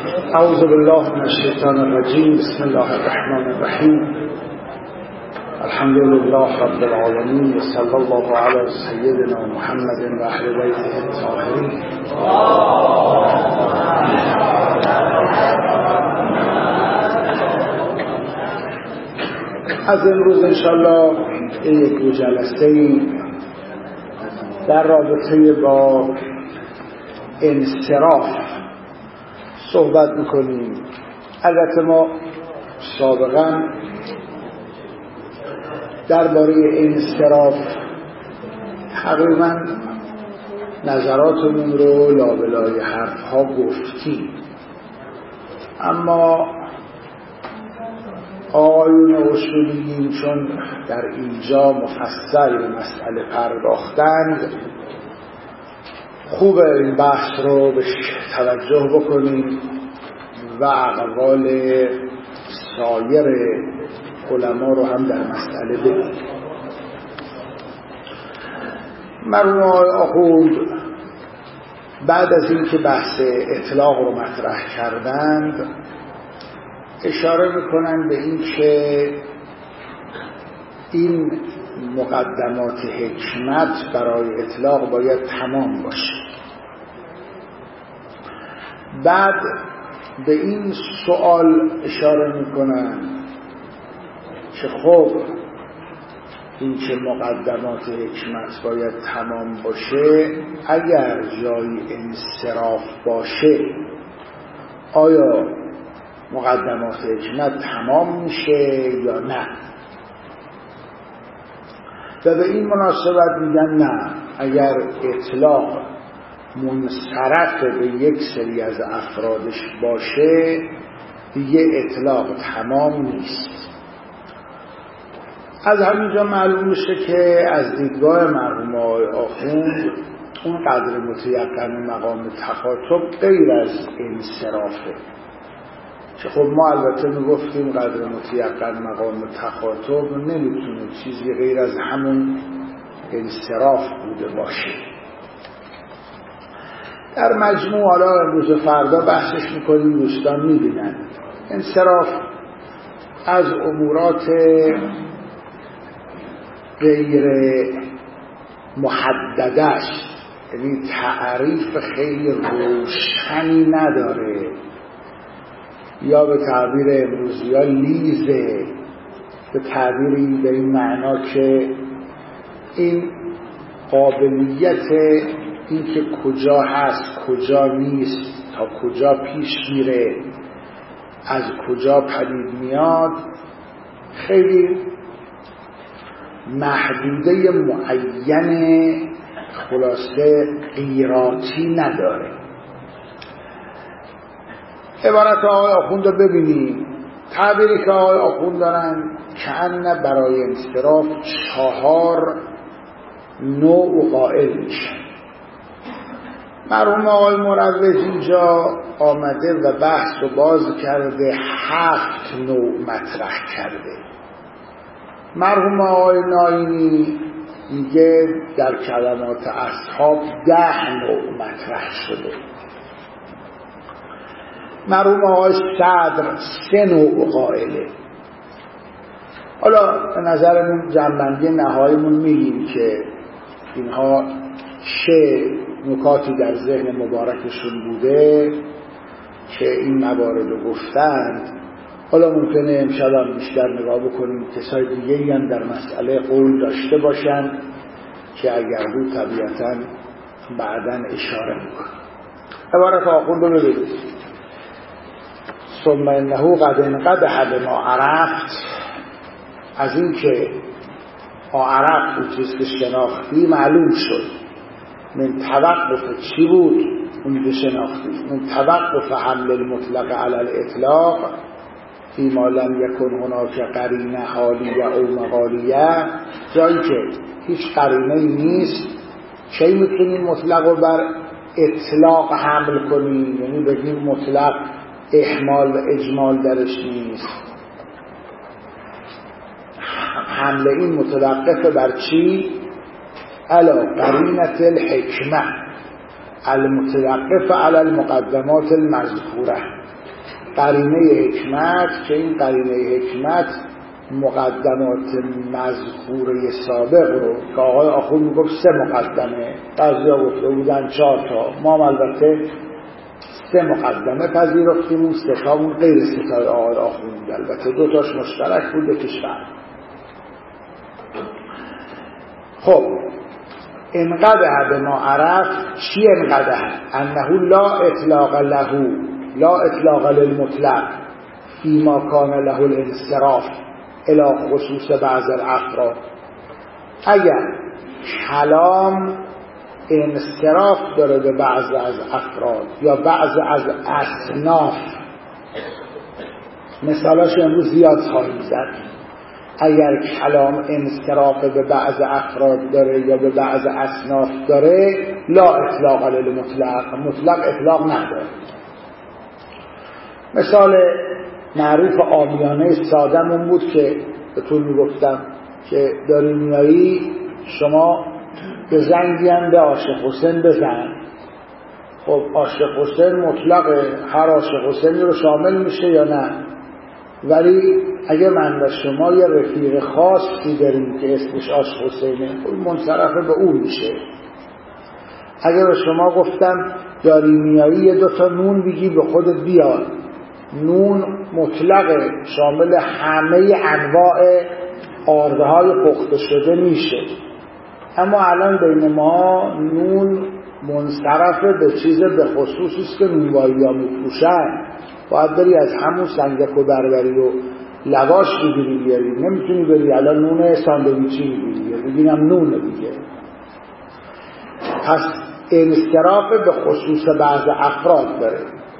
اعوذ بالله من الشیطان الرجیم. بسم الله الرحمن الرحیم. الحمد لله رب العالمین و صلی الله علی سیدنا محمد و اهل بیته الطاهرین. از امروز انشالله یک جلسه‌ای در رابطه با انصراف صحبت میکنیم. البته ما سابقا درباره انصراف تقریبا نظراتمون رو لابلای حرفها گفتیم، اما آقایون اصولیین چون در اینجا مفصل به مسئله پرداختند، خوبه این بحث رو بهش توجه بکنیم و اقوال سایر علما رو هم در مسئله بگیم. مرحوم آقای آخوند بعد از اینکه بحث اطلاق رو مطرح کردند اشاره میکنند به این که این مقدمات حکمت برای اطلاق باید تمام باشه. بعد به این سوال اشاره میکنند که خب این که مقدمات حکمت باید تمام باشه، اگر جای انصراف باشه آیا مقدمات حکمت تمام میشه یا نه؟ و به این مناسبت میگن نه، اگر اطلاق منصرف به یک سری از افرادش باشه دیگه اطلاق تمام نیست. از همینجا معلوم میشه که از دیدگاه مرحوم آقای آخوند اون قدر متیقن مقام تخاطب غیر از انصرافه، که خب ما البته میگفتیم قدر متیقن مقام تخاطب نمیتونه چیزی غیر از همون انصراف بوده باشه. در مجموع حالا امروز فردا بحثش میکنیم، دوستان میبینن انصراف از امورات غیر محدده است، یعنی تعریف خیلی روشنی نداره، یا به تعبیر امروزی ها لیزه، به تعبیری به این معنا که این قابلیت این که کجا هست کجا نیست، تا کجا پیش میره، از کجا پدید میاد، خیلی محدوده معین خلاصه غیراتی نداره. عبارت آقای آخوند رو ببینیم. تعبیری که آقای آخوند دارن کأن برای انصراف 4 نوع قائل میشن. مرحوم آقای مروج اینجا آمده و بحث رو باز کرده، 7 نوع مطرح کرده. مرحوم آقای ناینی میگه در کلمات اصحاب 10 نوع مطرح شده. مرحوم آقای صدر 3 نوع قائله. حالا به نظرمون جنبندی نهاییمون میگیم که اینها چه نکاتی در ذهن مبارکشون بوده که این موارد رو گفتند. حالا ممکنه امشب هم بیشتر نگاه بکنیم کسای دیگه هم در مسئله قول داشته باشن که اگر بود طبیعتاً بعداً اشاره میکنیم. عبارت آخوند رو ببینید. ثم انه قد انقدح بما عرفت، از این که عرفت اون چیز که شناختی معلوم شد. من توقف چی بود اون که شناختی؟ من توقف حمل المطلق علی الاطلاق فیما لم یکن هناک قرینه حالیه او مقالیه، جایی که هیچ قرینه نیست چی میتونیم مطلق رو بر اطلاق حمل کنیم؟ یعنی بگیم مطلق احمال و اجمال درش نیست. حمله این متوقف بر چی؟ علی قرینة الحکمه المتوقف علی المقدمات المذکوره، قرینه حکمت که این قرینه حکمت مقدمات مذکوره سابق رو که آقای آخوند میگفت 3 مقدمه، بعضیا گفته بودن 4 تا، ما هم البته 3 مقدمه پذیرفتیم، اون 3 تامون غیر 3 تای آقای آخوند، البته 2 تاش مشترک بود، یکیش فرق. خب انقدح به ما عرف چی انقدح؟ انه لا اطلاق له، لا اطلاق للمطلق فيما كان له الانصراف الى خصوص بعض الافراد. اگر کلام انصراف داره به بعض از افراد یا بعض از اصناف، مثالاش امروز زیاد خواهیم زد، اگر کلام انصراف به بعض افراد داره یا به بعض اصناف داره، لا اطلاق للمطلق، مطلق اطلاق نداره. مثال معروف عامیانه سادمون بود که بهتون میگفتم که داری میایی شما به زنگی هم به عاشق حسین بزن. خب عاشق حسین مطلقه، هر عاشق حسینی رو شامل میشه یا نه؟ ولی اگه من و شما یه رفیق خاصی داریم که اسمش عاشق حسینه، منصرف به اون میشه. اگه به شما گفتم داری میایی یه 2 تا نون بگی به خودت بیار، نون مطلقه، شامل همه انواع آردهای پخته شده میشه. اما الان بین ما نون منصرفه به چیز به خصوصی است که نونوایی ها میپوشن، باید بری از همون سنگک و بربری و لواش بگیری بیاری، نمیتونی بری الان نون ساندویچی بگیری، بگیرم نونه دیگه. پس انصراف به خصوص بعض افراد داره.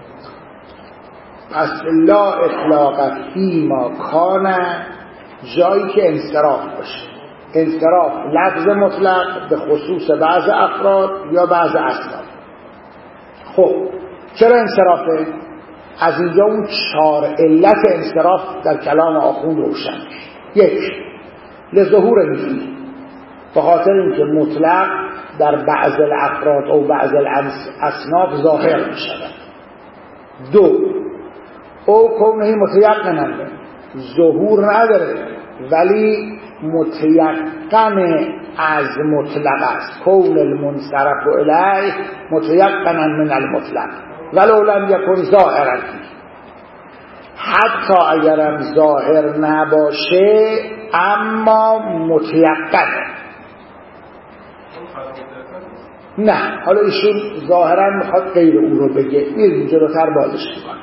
پس لا اطلاق فیما کان، جایی که انصراف باشه، انصراف لفظ مطلق به خصوص بعض افراد یا بعض اصناف. خب چرا انصرافه؟ از اینجا اون 4 علت انصراف در کلام آخوند روشن میشه. 1 لظهور نفی، به خاطر اینکه مطلق در بعض الافراد او بعض الاصناف ظاهر میشود. 2 او کونه متیقنه، ظهور نداره ولی متیقن از مطلق است. کون المنصرف الیه متیقنا من المطلق ولو لم یکن ظاهرا، حتی اگرم ظاهر نباشه اما متیقنه. نه حالا ایشون ظاهرا میخواد غیر اون رو بگه، میریم جلوتر بازش میکنه.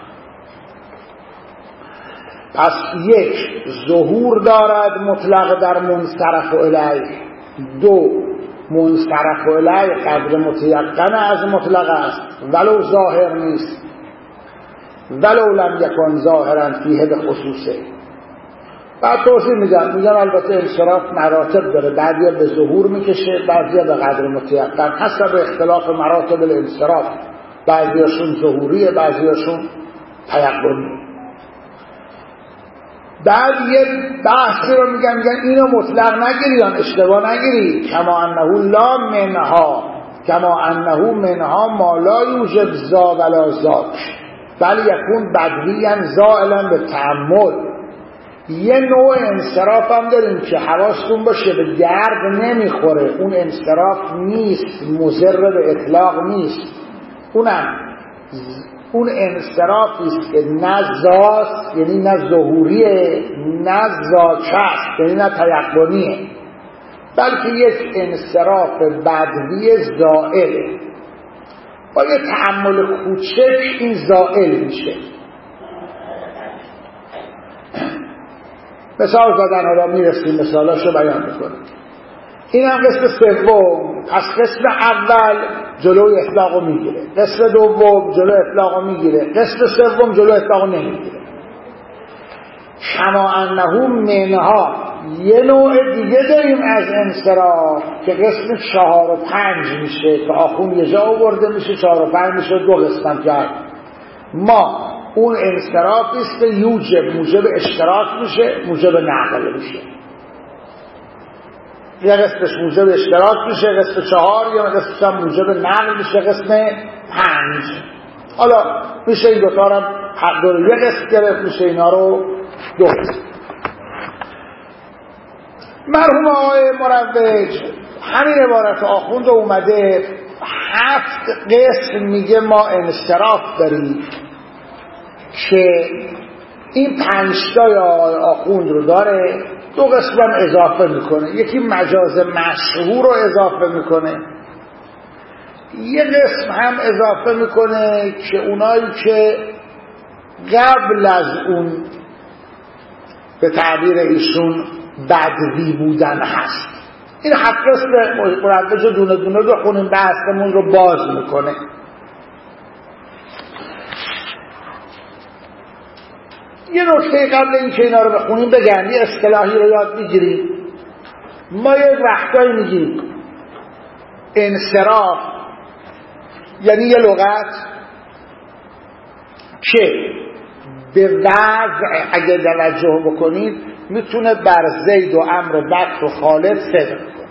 پس 1 ظهور دارد مطلق در منصرف الیه. 2 منصرف الیه قدر متیقن از مطلق است ولو ظاهر نیست، ولو لم یکن ظاهرا فیه به خصوصه. بعد توضیح میگن البته انصراف مراتب داره، بعضیا به ظهور میکشه، بعضیا به قدر متیقن، حسب اختلاف مراتب الانصراف، بعضیاشون ظهوریه بعضیاشون تیقنی. بعد یه بحثی رو میگن اینو مطلق نگیری، اشتباه نگیری، کما انه لا منها، کما انه منها ما لا یوجب ذا ولا ذاک بل یکون بدویا زائلا به تأمل. یه نوع انصراف هم داریم که حواستون باشه به گرد نمیخوره، اون انصراف نیست، مضر به اطلاق نیست، اون انصرافی است که نه ذات یعنی نه ظهوریه نه ذاکست یعنی نه تیقنیه، بلکه یک انصراف بدوی زائله. با یه تأمل کوچک این زائل میشه. مثال زدن، حالا میرسیم مثالاشو بیان میکنم. این هم قسم سوم. پس قسم اول جلوی اطلاقو میگیره، قسم دوم جلوی اطلاقو میگیره، قسم سوم جلوی اطلاقو نمیگیره. کما انه منها، یه نوع دیگه داریم از انصراف که قسم 4 و 5 میشه که آخون یه جا آورده میشه 4 و 5 میشه 2 قسم کرد. ما اون انصرافی است که موجب اشتراک میشه، موجب نقل میشه. یه قسمش موجب اشتراک میشه قسم 4، یا قسمش موجب نقل میشه قسم 5. حالا میشه این دوتا رو حق داره یه قسط گرفت، میشه اینا رو 2 قسط. مرحوم آقای مروج همین عبارت آخوند اومده 7 قسم میگه ما انصراف داریم که این 5 تای آقای آخوند رو داره، 2 قسم هم اضافه میکنه. یکی مجاز مشهور رو اضافه میکنه، یه قسم هم اضافه میکنه که اونایی که قبل از اون به تعبیر ایشون بدوی بودن هست. این 7 قسم مروج رو دونه دونه بخونیم، بحثمون رو باز میکنه. یه نکته قبل این که اینا رو بخونیم بگم، یه اصطلاحی رو یاد میگیریم. ما یه وقتایی میگیم انصراف یعنی یه لغت که به وضع اگه توجه بکنید میتونه بر زید و عمرو و بکر و خالد صدق کنه،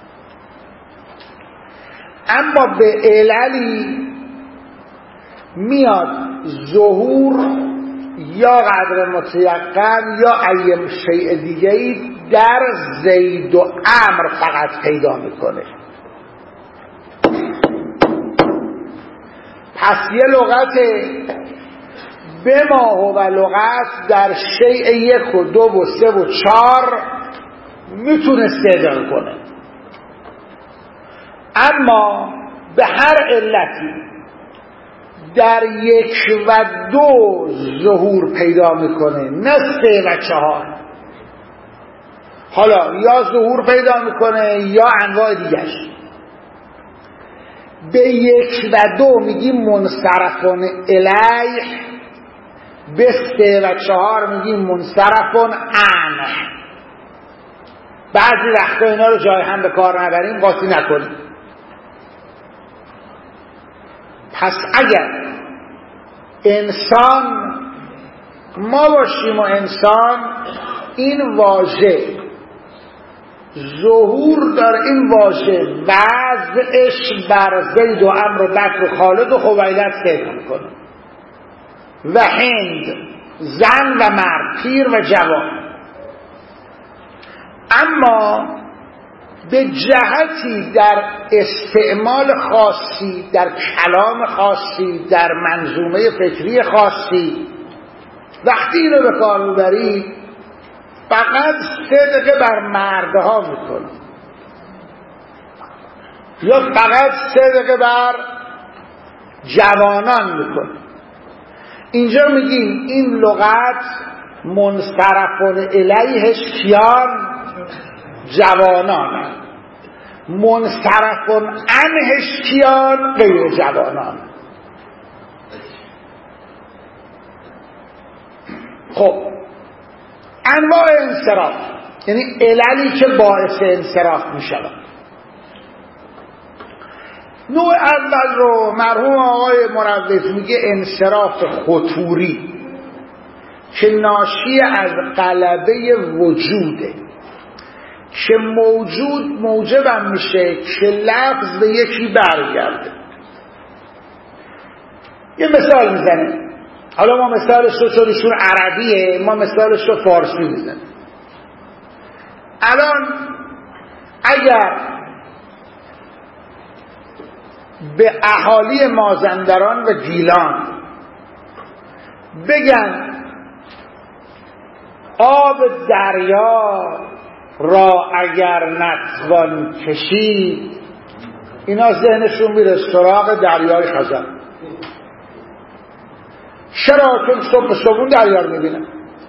اما به عللی میاد ظهور یا قدر متیقن یا ای شیء دیگه‌ای در زید و عمرو فقط پیدا میکنه. پس یه لغت به ما و لغت در شیء 1 و 2 و 3 و 4 میتونه صدق کنه، اما به هر علتی در 1 و 2 ظهور پیدا میکنه، نه 3 و 4. حالا یا ظهور پیدا میکنه یا انواع دیگرش. به 1 و 2 میگیم منصرفون الیه، به 3 و 4 میگیم منصرفون عنه. بعضی وقتا اینا رو جای هم به کار نبریم، قاطی نکنیم. پس اگر انسان ما باشیم و انسان این واژه ظهور داره، این واژه وضعش بر زید و عمرو و بکر و خالد و خویلد صدق میکنه و هند زن و مرد، پیر و جوان. اما به جهتی در استعمال خاصی، در کلام خاصی، در منظومه فکری خاصی وقتی اینو به کار میبرید فقط صدق بر مردها میکنه یا فقط صدق بر جوانان میکنه. اینجا میگیم این لغت منصرفون الیهش کیان؟ جوانان. منصرفون عنهش کیان؟ غیر جوانان. خب انواع انصراف یعنی عللی که باعث انصراف میشود. نوع اول رو مرحوم آقای مروج میگه انصراف خطوری که ناشی از غلبه وجوده، که موجبم میشه که لفظ به یکی برگرده. یه مثال میزنه، حالا ما مثالش رو چون ایشون عربیه ما مثالش رو فارسی میزنه. الان اگر به اهالی مازندران و گیلان بگن آب دریا را اگر نتوان کشید، اینا ذهنشون میره سراغ دریای خزر. چرا؟ چون صبح صبحون دریا رو میبینن.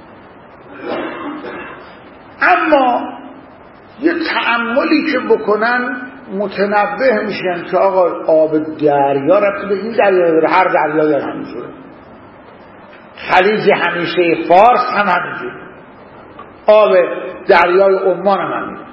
اما یه تأملی که بکنن متنبه میشن که آقا آب دریا رفته به این دریا داره، هر دریایی همینجوره، خلیج همیشه فارس هم همینجوره، آب دریای عمان هم همینجوره.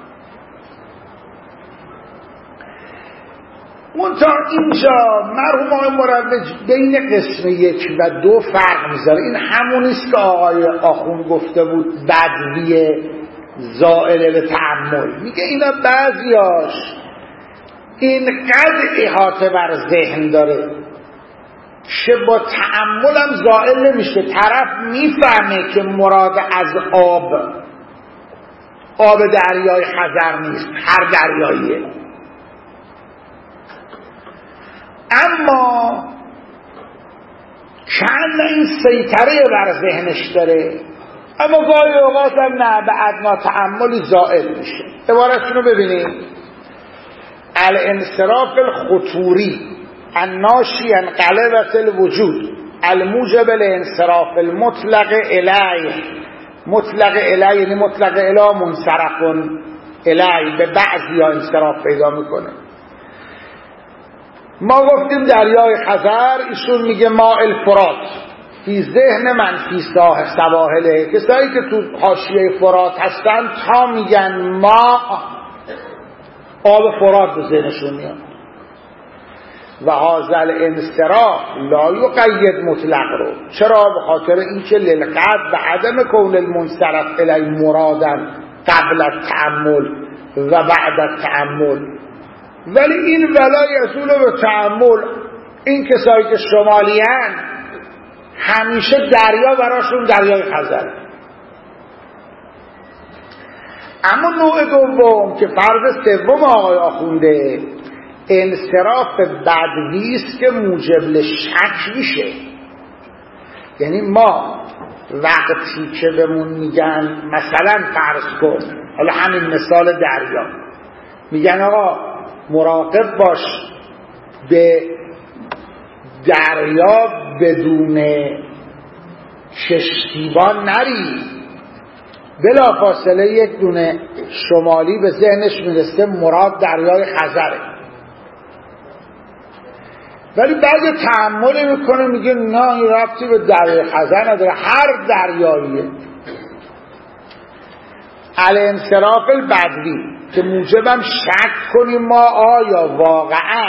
منتها اینجا مرحوم آقای مروج بین قسم 1 و 2 فرق میذاره. این همونیست که آقای آخوند گفته بود بدوی زائل به تأمل. میگه اینا بعضیاش اینقدر احاطه بر ذهن داره که با تأملم زائل نمیشه. طرف میفهمه که مراد از آب دریای خزر نیست، هر دریاییه، اما چند این سیطره بر ذهنش داره. اما گاهی اوقات هم نه، به ادنا تأملی زائل میشه. عبارتشون رو ببینید: الانصراف الخطوری الناشی عن غلبة الوجود الموجب الانصراف المطلق الیه. مطلق الیه یعنی مطلق الیه منصرف الیه، به بعضی ها انصراف پیدا میکنه. ما گفتیم دریای خزر، ایشون میگه ماء الفرات فی ذهن من فی سواحله. کسایی که تو حاشیه فرات هستن تا میگن ما، آب فرات به ذهنشون میاد. و هازل انصراف لا یقید مطلق رو. چرا؟ به خاطر اینکه للقد به عدم کون المنصرف الی مرادن قبل التأمل و بعد التأمل. ولی این ولا یزول به تأمل. این کسایی که شمالیان همیشه دریا براشون دریای خزر. اما نوع دوم که فرض سوم آقای آخونده، انصراف بدویست که موجب شک میشه. یعنی ما وقتی که بهمون میگن مثلا فرض کن، حالا همین مثال دریا، میگن آقا مراقب باش به دریا بدون کشتیبان نری، بلا فاصله یک دونه شمالی به ذهنش میرسه مراد دریای خزره. ولی بعد تأمل میکنه میگه نه، این ربطی به دریای خزر نداره، هر دریاییه. الانصراف البدوی که موجبم شک کنیم ما آیا واقعا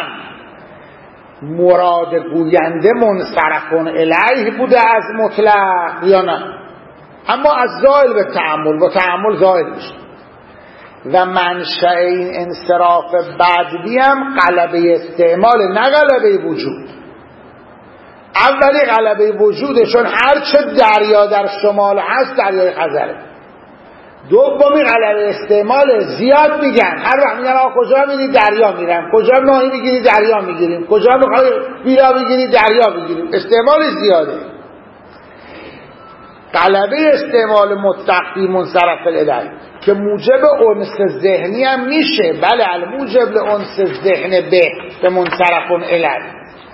مراد گوینده منصرفون الیه بوده از مطلق یا نه. اما از زائل به تأمل، با تأمل زائل میشه. و منشأ این انصراف بدوی هم غلبه استعمال، نه غلبه وجود. اولی غلبه وجوده، چون هرچه دریا در شمال هست دریای خزره. دومی غلبه استعمال، زیاد میگن، هر وقت میگن آقا کجا میری دریا میرم، کجا ماهی میگیری دریا میگیریم، کجا میخوای بیلا میگیری دریا میگیریم، استعمال زیاده. غلبه استعمال متقی منصرف الیه که موجب انس ذهنی هم میشه. بله، الموجب لانس ذهن به منصرف الیه.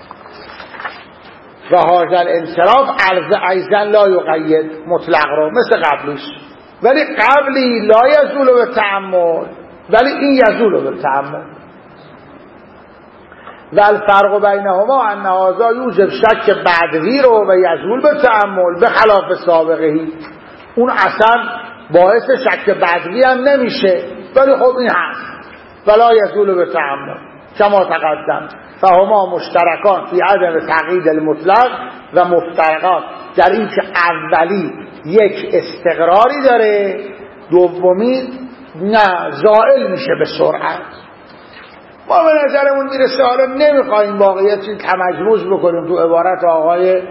و هذا الانصراف ایضا لا یقید مطلق رو مثل قبلیش، ولی قبلی لا یزول به تأمل، ولی این یزول به تأمل. و الفرق بینهما ان هذا یوجب شک بدوی رو و یزول به تأمل به خلاف سابقه. اون اصلا باعث شک بدوی هم نمیشه، ولی خب این هست ولا یزول به تأمل کما تقدم. فهما مشترکان فی عدم تقیید المطلق و مفترقان در این که اولی یک استقراری داره، دومی نه زائل میشه به سرعت. ما به نظرمون میرسه، حالا نمیخوایم واقعیتی تمجموز بکنیم تو عبارت آقای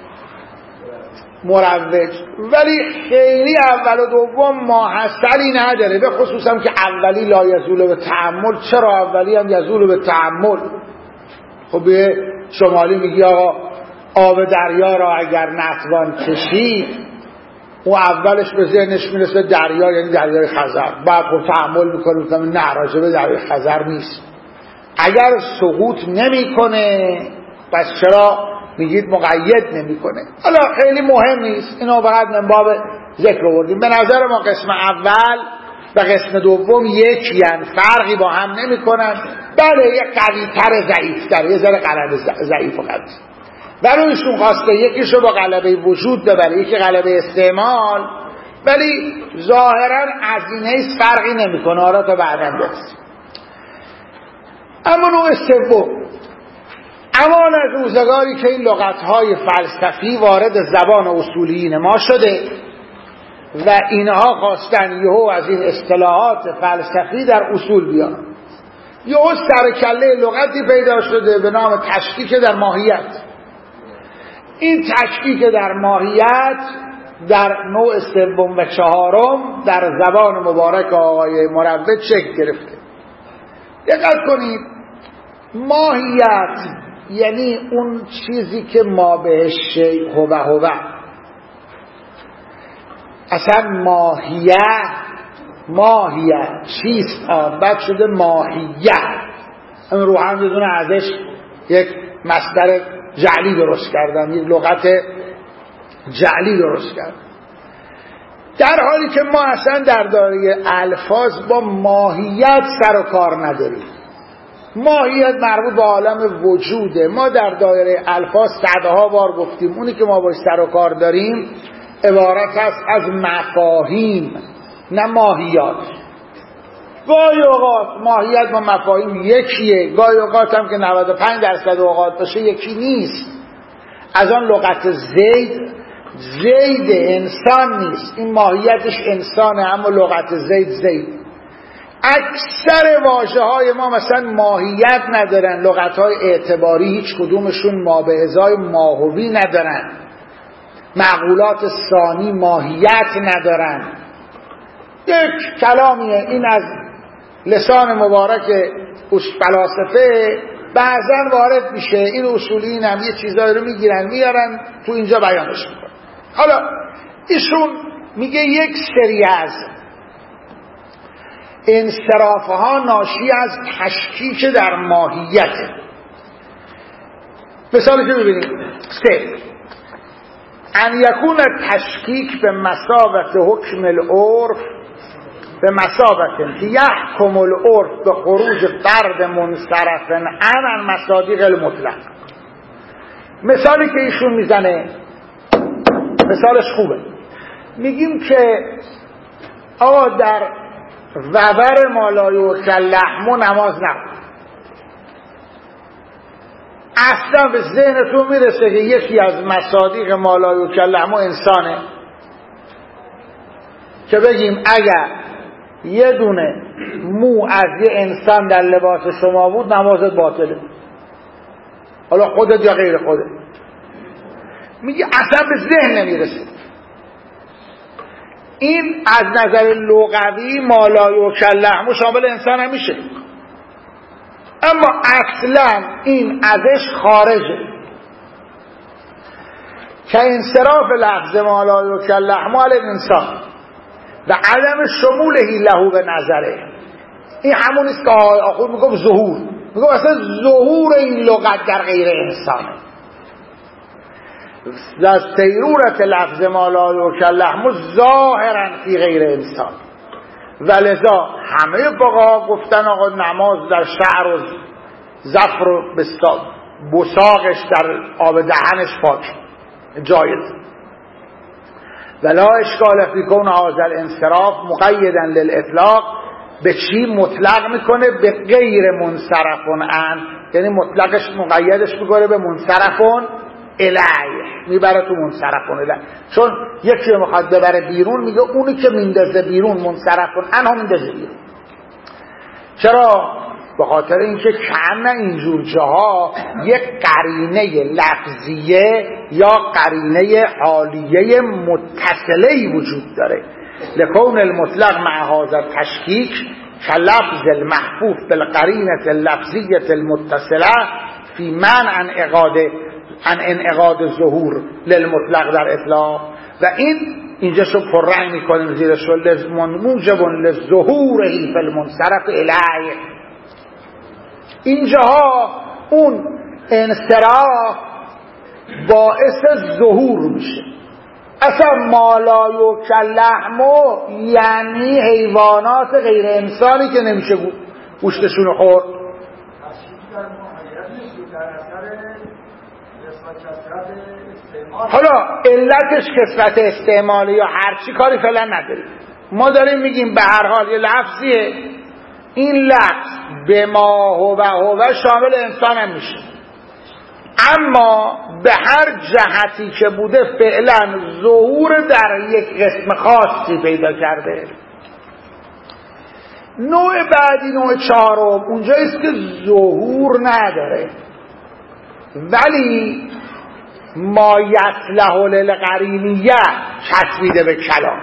مروج، ولی خیلی اول و دوم ماحصلی نداره، به خصوصا که اولی لا یزول به تأمل. چرا اولی هم یزول به تأمل؟ خب به شمالی میگی آقا آب دریا را اگر نتوان کشید، اون اولش به ذهنش میرسه دریا یعنی دریای خزر، بعد خب تأمل میکنیم نه، راجبه دریای خزر نیست. اگر سقوط نمیکنه پس چرا میگید مقید نمیکنه؟ حالا خیلی مهم نیست، اینو فقط من باب ذکر آوردیم. به نظر ما قسم اول و قسم دوم یکی هن، فرقی با هم نمیکنن. بله یک قوی تر ضعیف تر، یه ذره غلبه ضعیف و قوی، ولی ایشون خواسته یکیشو با غلبه وجود ببره، یکی غلبه استعمال، ولی ظاهرا از این حیث فرقی نمیکنه. آره تا بعداً برسیم. اما نوع سوم، امان از روزگاری که این لغت‌های فلسفی وارد زبان اصولیین ما شده و اینها خواستن یهو از این اصطلاحات فلسفی در اصول بیان. یهو سرکله لغتی پیدا شده به نام تشکیک در ماهیت. این تشکیک در ماهیت در نوع سوم و چهارم در زبان مبارک آقای مروج شکل گرفته. دقت کنید، ماهیت یعنی اون چیزی که ما بهش شیء هو اصلا ماهیه چیست؟ بعد شده ماهیه. این روحان بدون ازش یک مصدر جعلی درست کردن، یک لغت جعلی درست کردن، در حالی که ما اصلا در دایره الفاظ با ماهیت سر و کار نداریم. ماهیت مربوط به عالم وجوده. ما در دایره الفاظ صدها بار گفتیم اونی که ما باش سر و کار داریم عبارت است از مفاهیم نه ماهیات. گاهی اوقات ماهیت با مفاهیم یکیه، گاهی اوقات هم که 95% اوقات باشه یکی نیست. از آن لغت زید انسان نیست، این ماهیتش انسانه، اما لغت زید. اکثر واژه های ما مثلا ماهیت ندارن، لغت های اعتباری هیچ کدومشون ما به ازای ماهوی ندارن، معقولات ثانی ماهیت ندارن. یک کلامیه این از لسان مبارک فلاسفه بعضن وارد میشه، این اصولین هم یه چیزایی رو میگیرن میارن تو اینجا بیانش میکنن. حالا ایشون میگه یک سری از انصرافها ناشی از تشکیک در ماهیته. مثالی که ببینید، ان یکون تشکیک به مثابت حکم العرف به مثابت یحکم العرف به خروج فرد منصرف عن مصادیق المطلق. مثالی که ایشون میزنه مثالش خوبه. میگیم که آقا در وبر مالای و لحم نماز نبود. اصلا به ذهنتون میرسه که یکی از مصادیق مالای و لحم انسانه که بگیم اگر یه دونه مو از یه انسان در لباس شما بود نمازت باطله، حالا خودت یا غیر خودت؟ میگه اصلا به ذهن نمیرسه. این از نظر لغوی مالای و لحم شامل انسان هم میشه، اما اصلا این ازش خارجه که انصراف لفظ مالای و لحم علی انسان و عدم شمولهی لهو به نظره. این همونیست که آخر میگم ظهور، میگم اصلا ظهور این لغت در غیر انسانه. از تیرورت لفظ مالای و لحم ظاهرا فی غیر انسان، ولذا همه فقها گفتن آقا نماز در شعر و ظفر و بساقش در آب دهنش پاک جایز. ولا اشکال فی کون هذا الانصراف مقیدا للاطلاق، به چی مطلق میکنه؟ به غیر منصرف عن، یعنی مطلقش مقیدش میکنه به منصرف الیه، میبره تو منصرف الیه. چون یکی میخواد ببره بیرون میگه اونی که میندازه بیرون منصرف عن هم میندازه بیرون. چرا؟ به خاطر اینکه کم اینجور جاها یک قرینه لفظیه یا قرینه حالیه متصله‌ای وجود داره. لکون المطلق مع هذا تشکیک کلفظ المحفوف بالقرینه اللفظیه المتصله فی منع عن انعقاد ظهور للمطلق در اطلاق. و این اینجا شو پررنگ میکنیم زیرش موجب للظهوره فی المنصرف الیه. اینجاها اون انصراف باعث ظهور میشه. اصلا مالای و لحمو یعنی حیوانات غیر انسانی که نمیشه گوشتشون خورد. حالا علتش کثرت استعمالی یا هرچی کاری فعلا نداریم. ما داریم میگیم به هر حال یه لفظیه، این لفظ به ما هو شامل انسان هم میشه، اما به هر جهتی که بوده فعلا ظهور در یک قسم خاصی پیدا کرده. نوع بعدی، نوع چهارم، اونجاییست که ظهور نداره ولی ما یصلح للقرینیه چسبیده به کلام.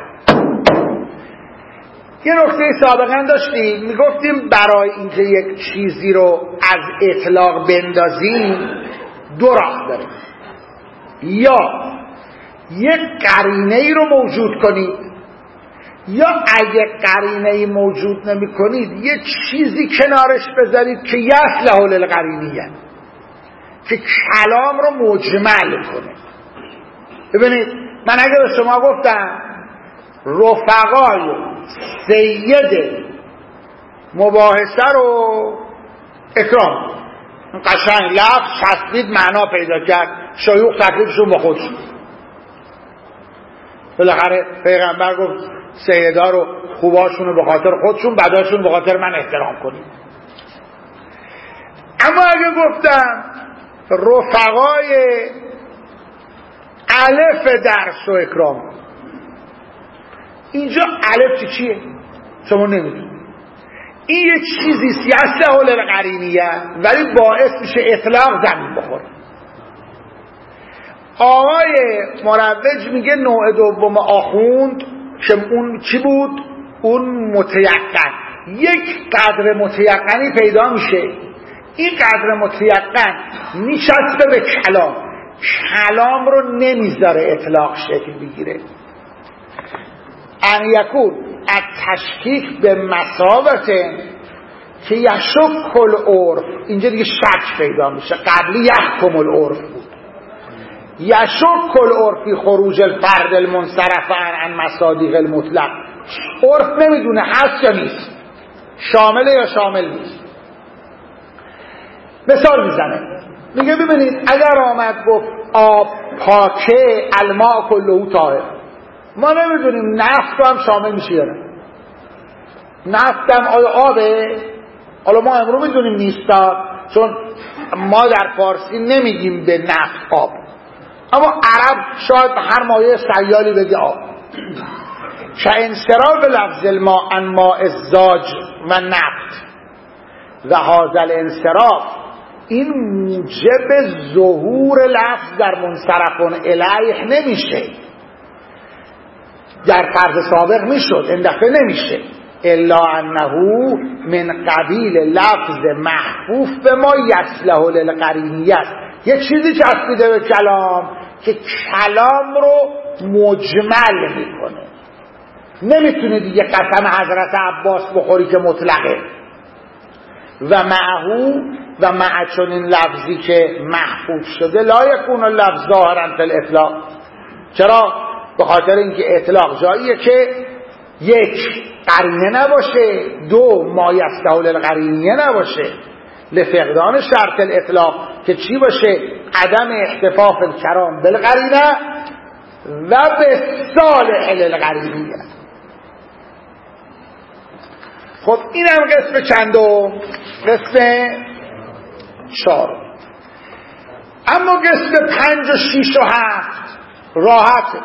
یه نکته سابقا داشتیم، میگفتیم برای اینکه یک چیزی رو از اطلاق بندازیم دو راه داریم. یا یک قرینه ای رو موجود کنید، یا اگه قرینه ای موجود نمی کنید یک چیزی کنارش بذارید که یصلح للقرینیه، که کلام رو مجمل کنه. ببینید من اگه به شما گفتم رفقای سید مباحثه رو اکرام، قشنگ لفظ چسبید معنا پیدا کرد، شیوخ تکلیفشون با خودشون. بالاخره پیغمبر گفت سیدا رو خوباشون رو به خاطر خودشون، بداشون به خاطر من احترام کنید. اما اگه گفتم رفقای الف درس و اکرام، اینجا الف چیه؟ شما نمیدونید. این یه چیزیست یصلح للقرینیه ولی باعث میشه اطلاق زمین بخوره. آقای مروج میگه نوع دوم آخوند که اون چی بود؟ اون متیقن. یک قدر متیقنی پیدا میشه، این قدر متیقن میچسبه به کلام، کلام رو نمیذاره اطلاق شکل بگیره. ان یکون التشکیک به مثابته که یشک العرف، اینجا دیگه شک پیدا میشه، قبلی یحکم العرف بود. یشک العرف فی خروج الفرد المنصرف عن مصادیق المطلق، عرف نمیدونه هست یا نیست، شامله یا شامل نیست. مثال میزنه، میگه ببینید اگر آمد گفت آب پاکه الماء کله طاهر، ما نمیدونیم نفت هم شامل میشه یا نه. نفت هم آیا آبه؟ حالا ما امروز میدونیم نیستا، چون ما در فارسی نمیگیم به نفت آب، اما عرب شاید هر مایه سیالی بگه آب. که انصراف لفظ الماء عن ماء الزاج و نفت و هذا الانصراف، این موجب ظهور لفظ در منصرفون الیه نمیشه. در فرض سابق میشد، این دفعه نمیشه. الا انه من قبیل لفظ محفوف به ما یصلح للقرینیه، یه چیزی چسبیده به کلام که کلام رو مجمل میکنه. نمیتونی دیگه قسم حضرت عباس بخوری که مطلقه. و معهو و مع چنین لفظی که محفوظ شده لا یکون اللفظ ظاهرا فی الاطلاق. چرا؟ به خاطر اینکه اطلاق جاییه که یک قرینه نباشه، دو ما یصلح للقرینیه نباشه، لفقدان شرط الاطلاق که چی باشه؟ عدم احتفاف الکرام بالقرینه و به صالح للقرینیه. خب اینم قسم چندم؟ قسم 4. اما قسم 5 و 6 و 7 راحته.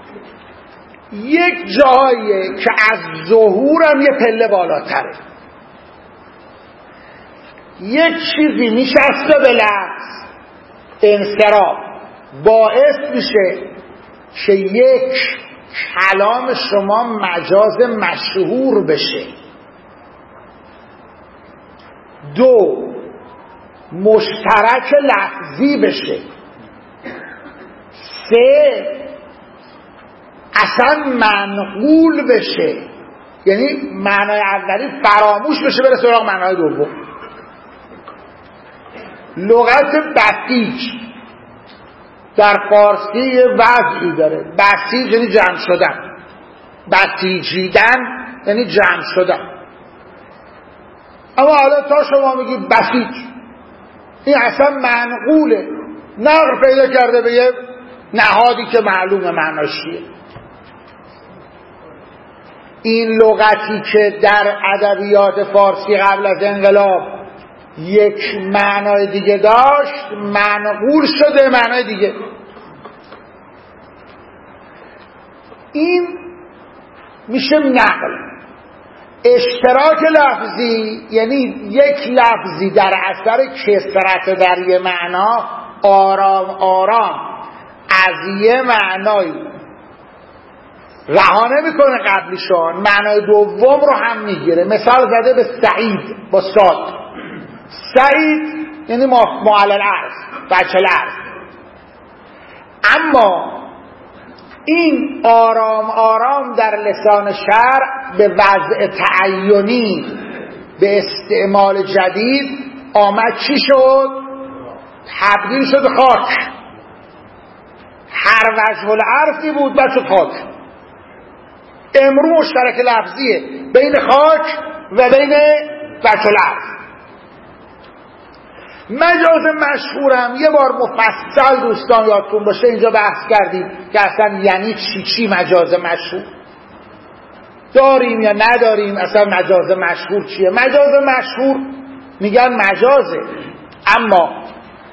یک جاییه که از ظهورم یه پله بالاتره، یک چیزی نشسته به لفظ، انصراف باعث میشه که یک کلام شما مجاز مشهور بشه. 2 مشترک لفظی بشه. 3 اصلا منقول بشه، یعنی معنای اولی فراموش بشه بره سراغ معنای دوم. لغت بسیج در فارسی وضعی داره، بسیج یعنی جمع شدن، بسیجیدن یعنی جمع شدن. اما حالا تا شما میگی بسیج، این اصلا منقوله، نقل پیدا کرده به یه نهادی که معلومه معناش چیه. این لغتی که در ادبیات فارسی قبل از انقلاب یک معنای دیگه داشت، منقول شده معنای دیگه. این میشه نقل. اشتراک لفظی یعنی یک لفظی در اثر کثرت در یه معنا آرام آرام از یه معنایی رها نمیکنه قبلیشان، معنای دوم رو هم میگیره. مثال زده به سعید با صاد. سعید یعنی معلل الارض، بچه الارض. اما این آرام آرام در لسان شرع به وضع تعینی، به استعمال جدید آمد چی شد؟ تبدیل شد خاک. هر وجه العرفی بود بچه خاک. امرو مشترک لفظیه بین خاک و بین بچه العرف. مجاز مشهورم یه بار مفصل دوستان یادتون باشه اینجا بحث کردیم که اصلا یعنی چی مجاز مشهور، داریم یا نداریم، اصلا مجاز مشهور چیه. مجاز مشهور میگن مجازه، اما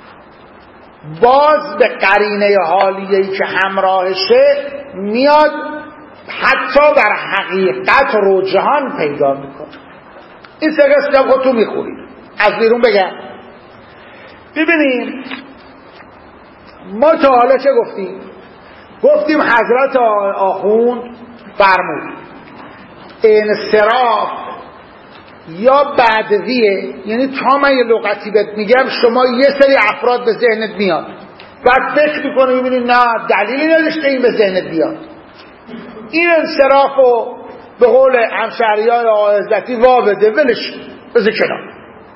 باز به قرینه حالیه‌ای که همراهشه میاد حتی در حقیقت رو جهان پیدا میکنه. این سه قسم خودتون میخورید. از بیرون بگم ببینیم ما تا حالا چه گفتیم حضرت آخوند فرمود انصراف یا بدویه، یعنی تا من یه لغتی بهت میگم شما یه سری افراد به ذهنت میاد، بعد فکر میکنی میبینی نه دلیلی نداشته این به ذهنت بیاد. این انصرافو به قول همشهریان آقای عزتی وابده ولش بذار کنار.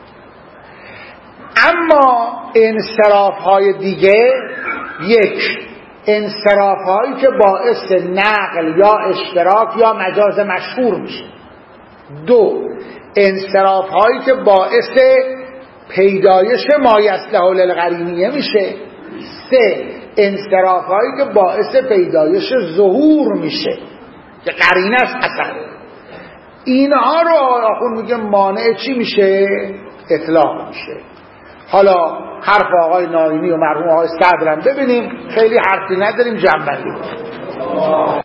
اما انصراف های دیگه، یک انصراف هایی که باعث نقل یا اشتراک یا مجاز مشهور میشه. دو انصراف هایی که باعث پیدایش ما یصلح للقرینیه میشه. سه انصراف هایی که باعث پیدایش ظهور میشه که قرینه است اصلا. اینها رو آخون میگه مانع چی میشه؟ اطلاق میشه. حالا حرف آقای ناینی و مرحوم آقای صدرم ببینیم، خیلی حرفی نداریم، جنبندی کنیم.